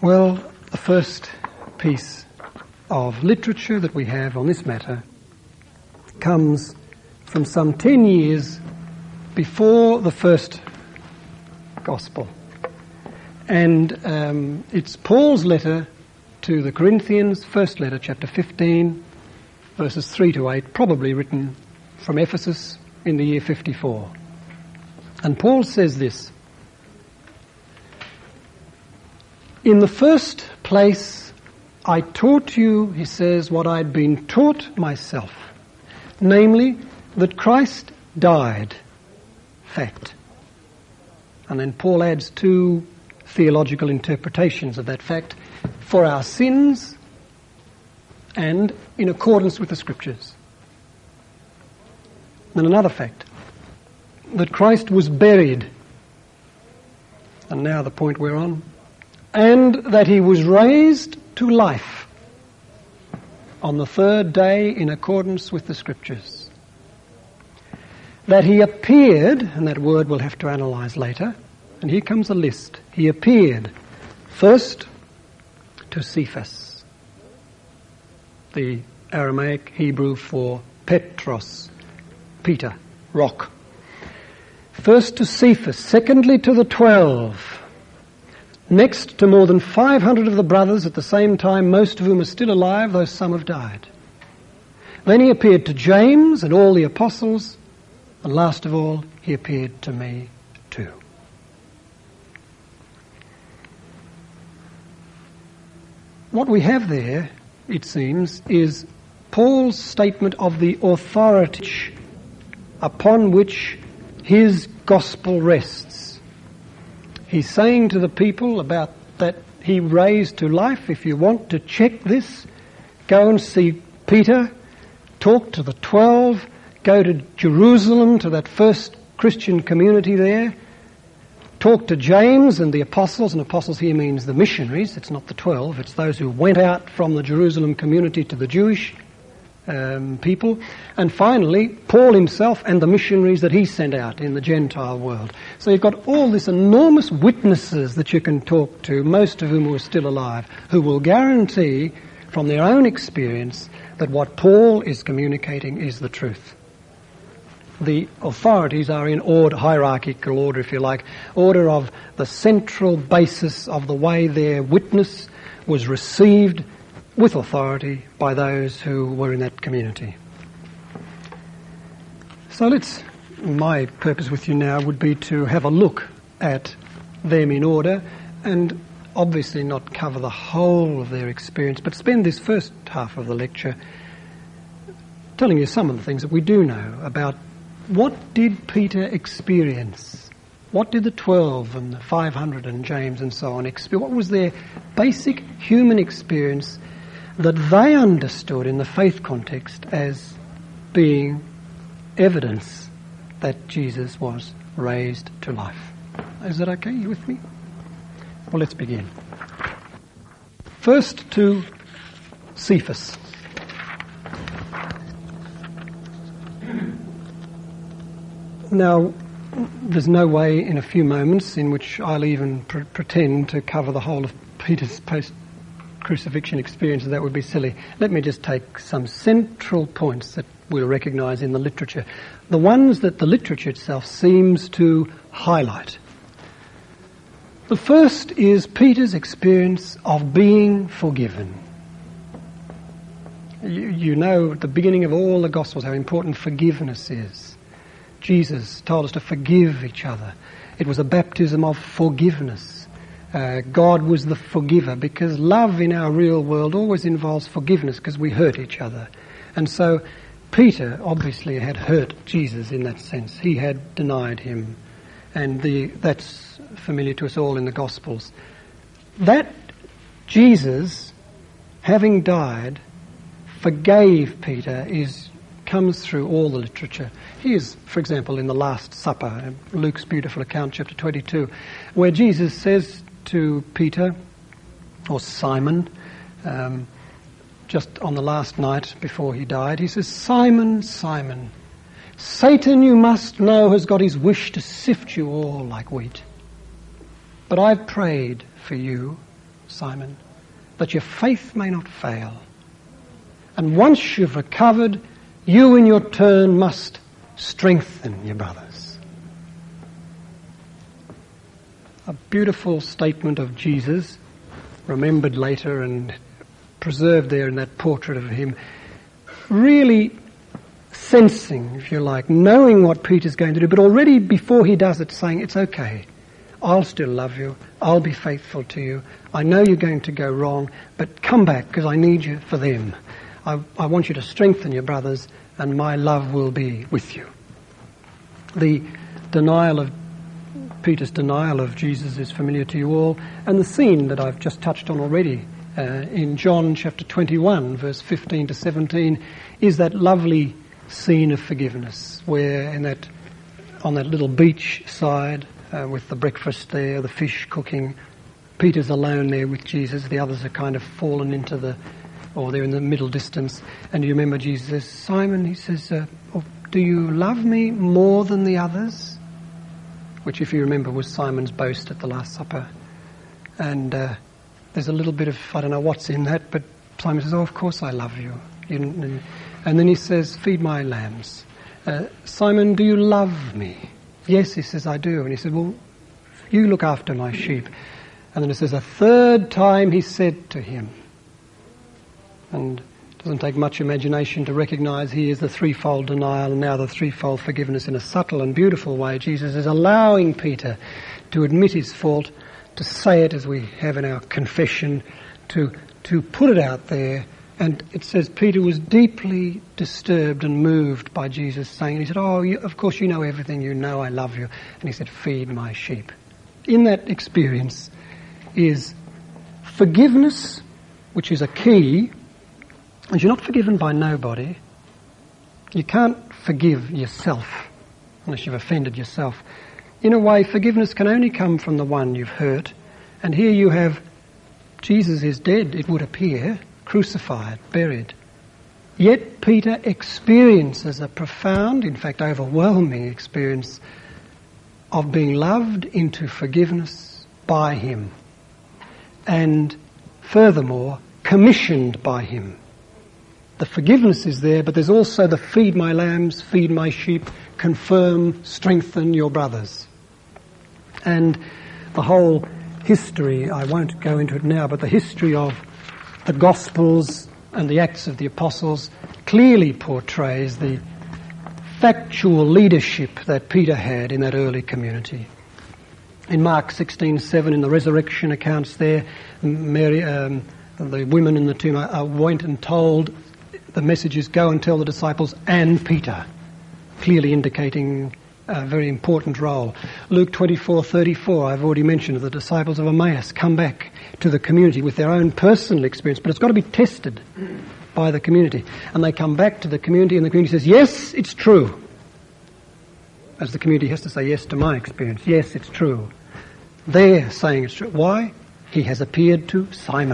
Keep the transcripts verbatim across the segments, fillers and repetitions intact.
Well, the first piece of literature that we have on this matter comes from some ten years before the first gospel. And um, it's Paul's letter to the Corinthians, first letter, chapter fifteen, verses three to eight, probably written from Ephesus in the year fifty-four. And Paul says this: "In the first place, I taught you," he says, "what I'd been taught myself, namely, that Christ died." Fact. And then Paul adds two theological interpretations of that fact: for our sins and in accordance with the Scriptures. And another fact, that Christ was buried, and now the point we're on, and that he was raised to life on the third day in accordance with the Scriptures. That he appeared, and that word we'll have to analyse later, and here comes a list. He appeared first to Cephas, the Aramaic Hebrew for Petros, Peter, rock. First to Cephas, secondly to the twelve, next to more than five hundred of the brothers at the same time, most of whom are still alive, though some have died. Then he appeared to James and all the apostles, and last of all, he appeared to me too. What we have there, it seems, is Paul's statement of the authority upon which his gospel rests. He's saying to the people about that he raised to life. If you want to check this, go and see Peter, talk to the twelve, go to Jerusalem, to that first Christian community there, talk to James and the apostles, and apostles here means the missionaries, it's not the twelve, it's those who went out from the Jerusalem community to the Jewish um, people, and finally Paul himself and the missionaries that he sent out in the Gentile world. So you've got all this enormous witnesses that you can talk to, most of whom are still alive, who will guarantee from their own experience that what Paul is communicating is the truth. The authorities are in order, hierarchical order, if you like, order of the central basis of the way their witness was received with authority by those who were in that community. So let's, my purpose with you now would be to have a look at them in order and obviously not cover the whole of their experience, but spend this first half of the lecture telling you some of the things that we do know about what did Peter experience? What did the twelve and the five hundred and James and so on experience? What was their basic human experience that they understood in the faith context as being evidence that Jesus was raised to life? Is that okay? You with me? Well, let's begin. First to Cephas. Now, there's no way in a few moments in which I'll even pr- pretend to cover the whole of Peter's post-crucifixion experience. That would be silly. Let me just take some central points that we'll recognise in the literature, the ones that the literature itself seems to highlight. The first is Peter's experience of being forgiven. You, you know at the beginning of all the Gospels how important forgiveness is. Jesus told us to forgive each other. It was a baptism of forgiveness. Uh, God was the forgiver, because love in our real world always involves forgiveness because we hurt each other. And so Peter obviously had hurt Jesus in that sense. He had denied him. And the, that's familiar to us all in the Gospels. That Jesus, having died, forgave Peter is comes through all the literature. Here's, for example, in the Last Supper, Luke's beautiful account, chapter twenty-two, where Jesus says to Peter, or Simon, um, just on the last night before he died, he says, "Simon, Simon, Satan, you must know, has got his wish to sift you all like wheat. But I've prayed for you Simon, that your faith may not fail. And once you've recovered, you in your turn must strengthen your brothers. A beautiful statement of Jesus, remembered later and preserved there in that portrait of him, really sensing, if you like, knowing what Peter's going to do, but already before he does it, saying, it's okay, I'll still love you, I'll be faithful to you, I know you're going to go wrong, but come back because I need you for them. I, I want you to strengthen your brothers and my love will be with you. The denial of, Peter's denial of Jesus is familiar to you all, and the scene that I've just touched on already uh, in John chapter twenty-one, verse fifteen to seventeen, is that lovely scene of forgiveness where in that, on that little beach side uh, with the breakfast there, the fish cooking, Peter's alone there with Jesus, the others are kind of fallen into the, or they're in the middle distance, and you remember Jesus says, Simon, he says, uh, oh, do you love me more than the others? Which, if you remember, was Simon's boast at the Last Supper. And uh, there's a little bit of, I don't know what's in that, but Simon says, oh, of course I love you. And then he says, feed my lambs. Uh, Simon, do you love me? Yes, he says, I do. And he said, well, you look after my sheep. And then it says, a third time he said to him, and it doesn't take much imagination to recognise he is the threefold denial and now the threefold forgiveness in a subtle and beautiful way. Jesus is allowing Peter to admit his fault, to say it as we have in our confession, to to put it out there. And it says Peter was deeply disturbed and moved by Jesus saying, he said, oh, you, of course you know everything, you know I love you. And he said, feed my sheep. In that experience is forgiveness, which is a key. And you're not forgiven by nobody. You can't forgive yourself unless you've offended yourself. In a way, forgiveness can only come from the one you've hurt. And here you have Jesus is dead, it would appear, crucified, buried. Yet Peter experiences a profound, in fact overwhelming experience of being loved into forgiveness by him. And furthermore, commissioned by him. The forgiveness is there, but there's also the feed my lambs, feed my sheep, confirm, strengthen your brothers. And the whole history, I won't go into it now, but the history of the Gospels and the Acts of the Apostles clearly portrays the factual leadership that Peter had in that early community. In Mark sixteen seven, in the resurrection accounts there, Mary, um, the women in the tomb uh, went and told the messages, go and tell the disciples and Peter, clearly indicating a very important role. Luke twenty-four thirty-four, I've already mentioned, the disciples of Emmaus come back to the community with their own personal experience, but it's got to be tested by the community. And they come back to the community and the community says, yes, it's true. As the community has to say yes to my experience. Yes, it's true. They're saying it's true. Why? He has appeared to Simon.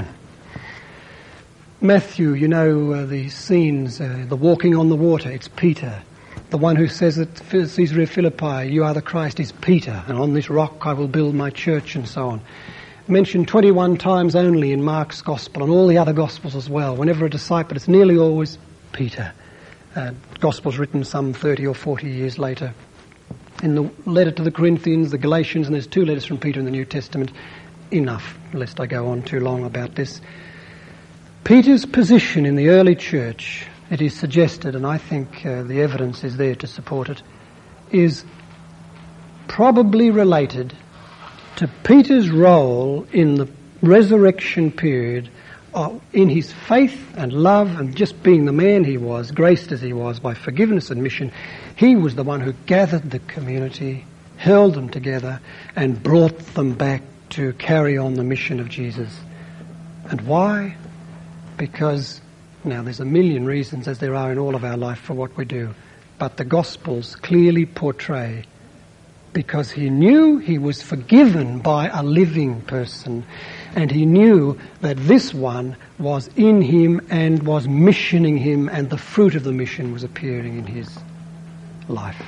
Matthew, you know uh, the scenes, uh, the walking on the water, it's Peter. The one who says at Caesarea Philippi, you are the Christ, is Peter, and on this rock I will build my church, and so on. Mentioned twenty-one times only in Mark's Gospel and all the other Gospels as well. Whenever a disciple, it's nearly always Peter. Uh, Gospels written some thirty or forty years later. In the letter to the Corinthians, the Galatians, and there's two letters from Peter in the New Testament. Enough, lest I go on too long about this. Peter's position in the early church, it is suggested, and I think uh, the evidence is there to support it, is probably related to Peter's role in the resurrection period, uh, in his faith and love and just being the man he was, graced as he was by forgiveness and mission. He was the one who gathered the community, held them together, and brought them back to carry on the mission of Jesus. And why? Because, now there's a million reasons, as there are in all of our life, for what we do. But the Gospels clearly portray, because he knew he was forgiven by a living person, and he knew that this one was in him and was missioning him, and the fruit of the mission was appearing in his life.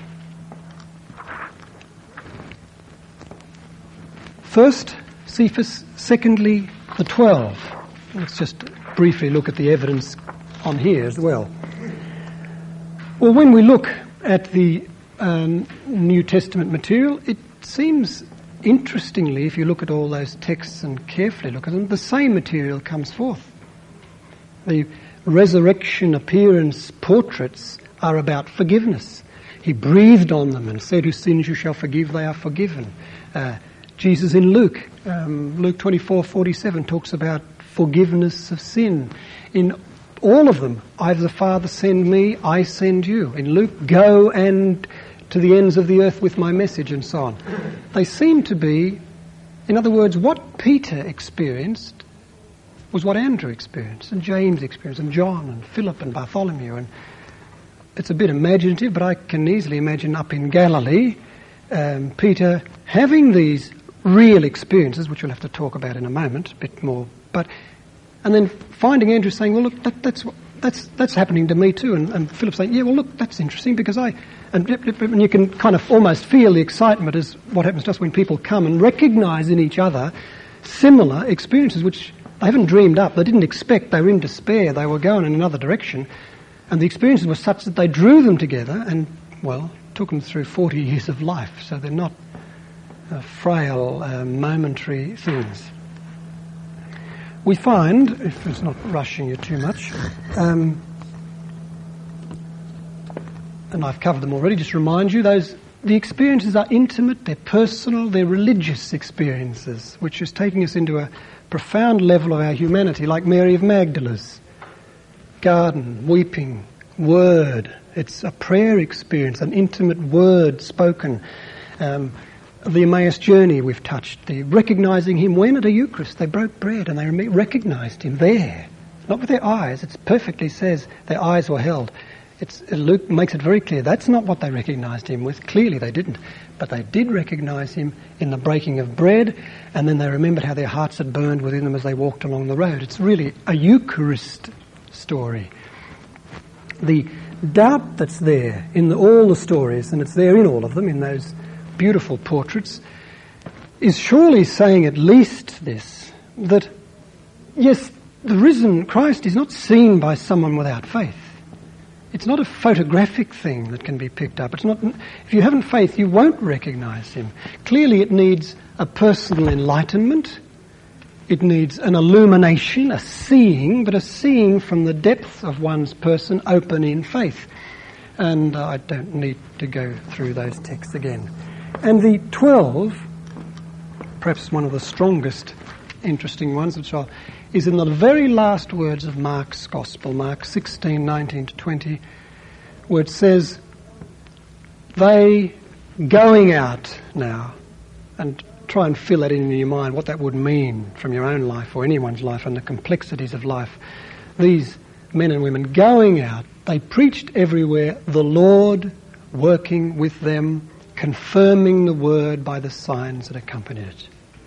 First, Cephas. Secondly, The twelve. Let's just briefly look at the evidence on here as well. Well, when we look at the um, New Testament material, it seems, interestingly, if you look at all those texts and carefully look at them, the same material comes forth. The resurrection appearance portraits are about forgiveness. He breathed on them and said, whose sins you shall forgive, they are forgiven. Uh, Jesus in Luke, um, Luke twenty-four forty-seven talks about forgiveness of sin. In all of them, either the Father send me, I send you. In Luke, go and to the ends of the earth with my message, and so on. They seem to be, in other words, what Peter experienced was what Andrew experienced, and James experienced, and John, and Philip, and Bartholomew. And it's a bit imaginative, but I can easily imagine up in Galilee, um, Peter having these real experiences, which we'll have to talk about in a moment, a bit more, but and then finding Andrew saying, well, look, that, that's that's that's happening to me too, and, and Philip saying, yeah, well, look, that's interesting because I, and, and you can kind of almost feel the excitement as what happens just when people come and recognise in each other similar experiences which they haven't dreamed up, they didn't expect, they were in despair, they were going in another direction, and the experiences were such that they drew them together and, well, took them through forty years of life, so they're not uh, frail, uh, momentary things. We find, if it's not rushing you too much, um, and I've covered them already, just remind you, those the experiences are intimate, they're personal, they're religious experiences, which is taking us into a profound level of our humanity, like Mary of Magdala's garden, weeping, word. It's a prayer experience, an intimate word spoken. Um, the Emmaus journey we've touched, the recognising him when at a Eucharist they broke bread and they recognised him there, not with their eyes. It perfectly says their eyes were held. It's, Luke makes it very clear that's not what they recognised him with. Clearly they didn't, but they did recognise him in the breaking of bread, and then they remembered how their hearts had burned within them as they walked along the road. It's really a Eucharist story. The doubt that's there in the, all the stories, and it's there in all of them, in those beautiful portraits, is surely saying at least this, that yes, the risen Christ is not seen by someone without faith. It's not a photographic thing that can be picked up. It's not. If you haven't faith, you won't recognise him. Clearly it needs a personal enlightenment. It needs an illumination, a seeing, but a seeing from the depth of one's person, open in faith. And uh, I don't need to go through those texts again. And the twelve, perhaps one of the strongest, interesting ones, which are, is in the very last words of Mark's Gospel, Mark sixteen, nineteen to twenty, where it says, they going out now, and try and fill that in your mind, what that would mean from your own life or anyone's life and the complexities of life. These men and women going out, they preached everywhere, the Lord working with them, confirming the word by the signs that accompanied it.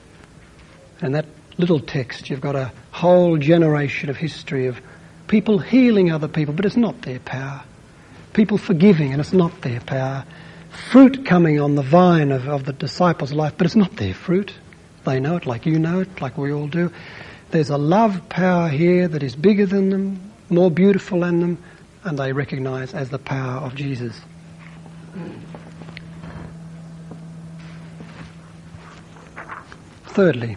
And that little text, you've got a whole generation of history of people healing other people, but it's not their power. People forgiving, and it's not their power. Fruit coming on the vine of, of the disciples' life, but it's not their fruit. They know it like you know it, like we all do. There's a love power here that is bigger than them, more beautiful than them, and they recognise as the power of Jesus. Thirdly,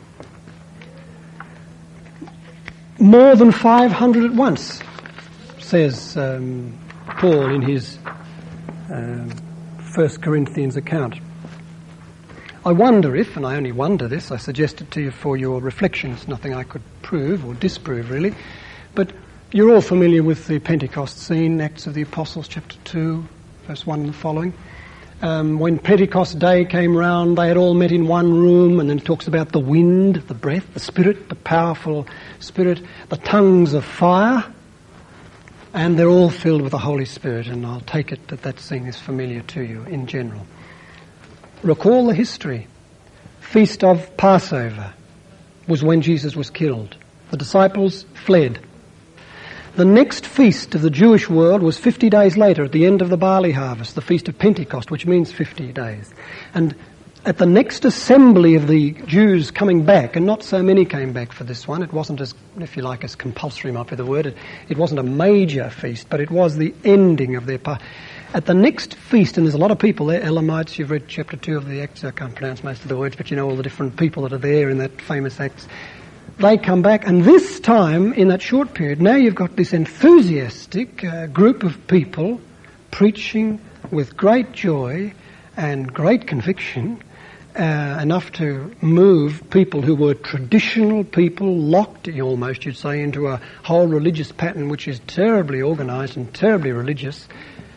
more than five hundred at once, says um, Paul in his uh, First Corinthians account. I wonder if, and I only wonder this, I suggest it to you for your reflections, nothing I could prove or disprove really, but you're all familiar with the Pentecost scene, Acts of the Apostles, chapter two, verse one and the following. Um, when Pentecost Day came round, they had all met in one room, and then it talks about the wind, the breath, the Spirit, the powerful Spirit, the tongues of fire, and they're all filled with the Holy Spirit, and I'll take it that that scene is familiar to you in general. Recall the history. Feast of Passover was when Jesus was killed. The disciples fled. The next feast of the Jewish world was fifty days later, at the end of the barley harvest, the Feast of Pentecost, which means fifty days. And at the next assembly of the Jews coming back, and not so many came back for this one, it wasn't as, if you like, as compulsory might be the word, it, it wasn't a major feast, but it was the ending of their part. At the next feast, and there's a lot of people there, Elamites, you've read chapter two of the Acts, I can't pronounce most of the words, but you know all the different people that are there in that famous Acts. They come back, and this time, in that short period, now you've got this enthusiastic uh, group of people preaching with great joy and great conviction, uh, enough to move people who were traditional people, locked, almost you'd say, into a whole religious pattern which is terribly organised and terribly religious,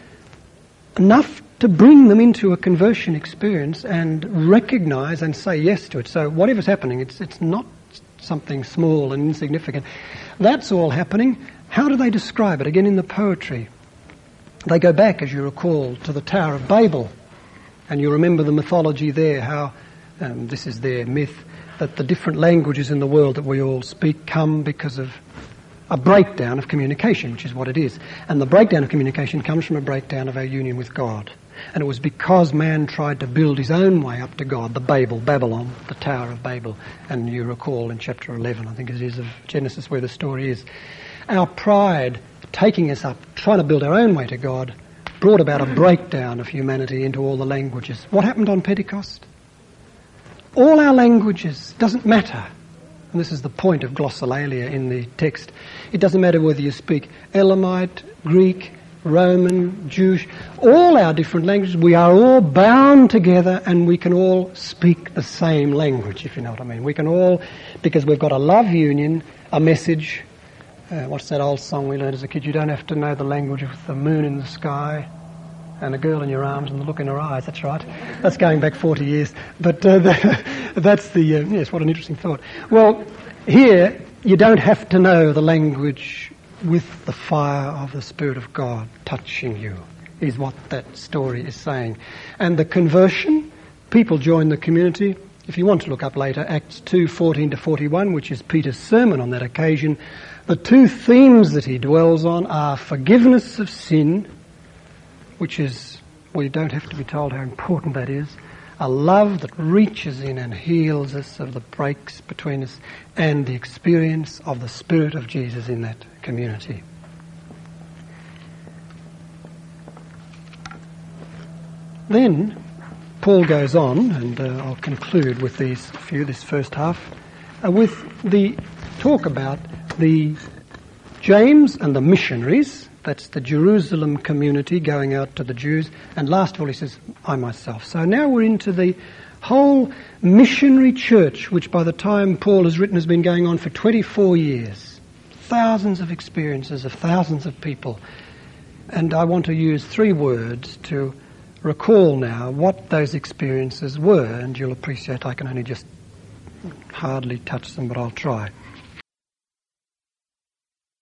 enough to bring them into a conversion experience and recognise and say yes to it. So whatever's happening, it's it's not something small and insignificant. That's all happening. How do they describe it? Again, in the poetry. They go back, as you recall, to the Tower of Babel. And you remember the mythology there, how, um, this is their myth, that the different languages in the world that we all speak come because of a breakdown of communication, which is what it is. And the breakdown of communication comes from a breakdown of our union with God. And it was because man tried to build his own way up to God, the Babel, Babylon, the Tower of Babel. And you recall in chapter eleven, I think it is, of Genesis, where the story is. Our pride, taking us up, trying to build our own way to God, brought about a breakdown of humanity into all the languages. What happened on Pentecost? All our languages, doesn't matter. And this is the point of glossolalia in the text. It doesn't matter whether you speak Elamite, Greek, Roman, Jewish, all our different languages, we are all bound together and we can all speak the same language, if you know what I mean. We can all, because we've got a love union, a message. Uh, what's that old song we learned as a kid? You don't have to know the language of the moon in the sky and a girl in your arms and the look in her eyes. That's right. That's going back forty years. But uh, the, that's the, uh, yes, what an interesting thought. Well, here you don't have to know the language with the fire of the Spirit of God touching you, is what that story is saying. And the conversion, people join the community. If you want to look up later, Acts two, fourteen to forty-one, which is Peter's sermon on that occasion, the two themes that he dwells on are forgiveness of sin, which is, we don't have to be told how important that is, a love that reaches in and heals us of the breaks between us, and the experience of the Spirit of Jesus in that community. Then Paul goes on, and uh, I'll conclude with these few, this first half, uh, with the talk about the James and the missionaries. That's the Jerusalem community going out to the Jews. And last of all he says, I myself. So now we're into the whole missionary church, which by the time Paul has written has been going on for twenty-four years. Thousands of experiences of thousands of people. And I want to use three words to recall now what those experiences were. And you'll appreciate I can only just hardly touch them, but I'll try.